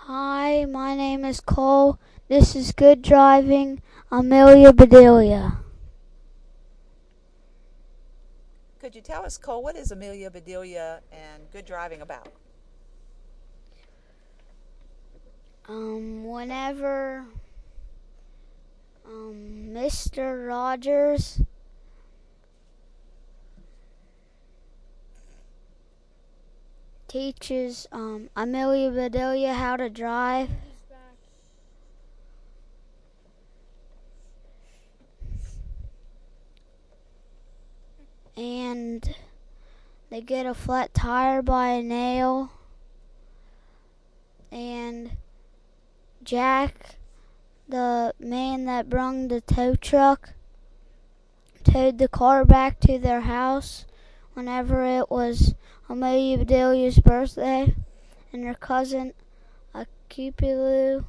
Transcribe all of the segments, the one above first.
Hi, my name is Cole. This is Good Driving, Amelia Bedelia. Could you tell us, Cole, what is Amelia Bedelia and Good Driving about? Whenever Mr. Rogers teaches Amelia Bedelia how to drive, and they get a flat tire by a nail, and Jack, the man that brung the tow truck, towed the car back to their house whenever it was Amelia Bedelia's birthday, and her cousin Akipulu,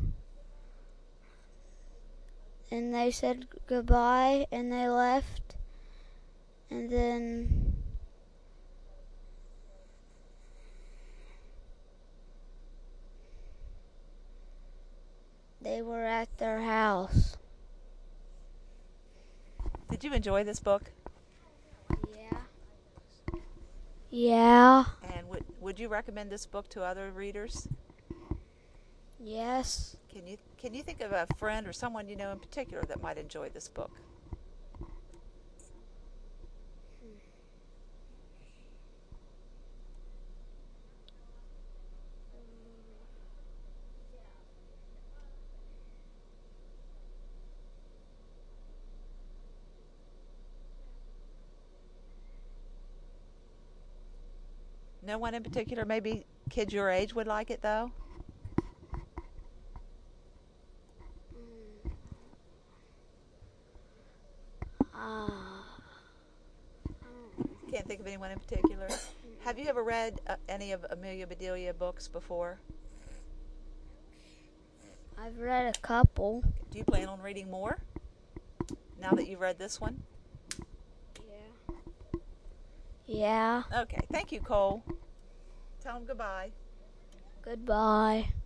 and they said goodbye and they left, and then they were at their house. Did you enjoy this book? Yeah. Yeah. And would you recommend this book to other readers? Yes. Can you think of a friend or someone you know in particular that might enjoy this book? No one in particular? Maybe kids your age would like it, though? Uh, Can't think of anyone in particular. Have you ever read any of Amelia Bedelia books before? I've read a couple. Okay. Do you plan on reading more now that you've read this one? Yeah. Okay. Thank you, Cole. Tell them goodbye. Goodbye.